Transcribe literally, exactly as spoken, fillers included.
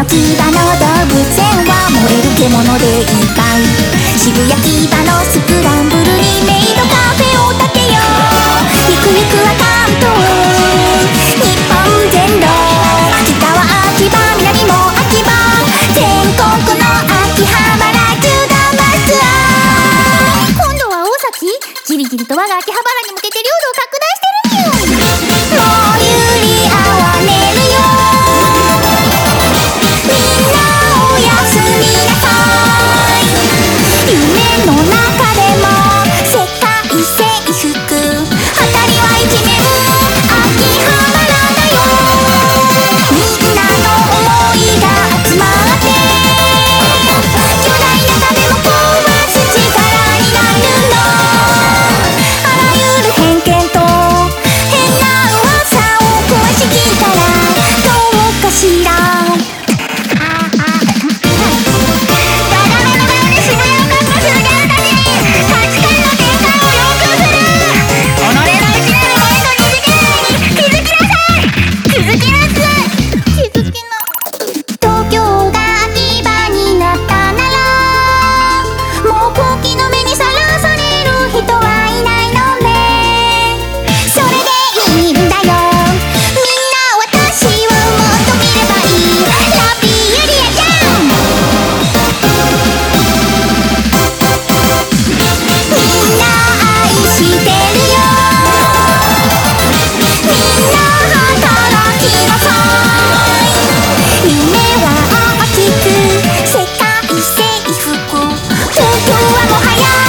秋葉の動物園は燃える獣でいっぱい。渋谷木場のスクランブルにメイドカフェを建てよう。ゆくゆくは関東日本全土、北は秋葉南も秋葉、全国の秋葉原縦断バスツアー。今度は大崎、じりじりと我が秋葉原に向けて領土を拡大してるにゅ。もうゆりあわねるよ、みんなおやすみなさい。夢の中でも世界征服、当たりは一面秋葉原だよ。みんなの想いが集まって巨大な壁も壊す力になるの。あらゆる偏見と変な噂を壊しきったらどうかしら。東京が秋葉になったならもう好奇の目にさらされる人はいないのね。それでいいんだよ、みんな私をもっと見ればいい。ラッピーゆりあちゃん、みんな愛してるよ、みんな働きなさい。夢は大きく世界征服、東京はもはや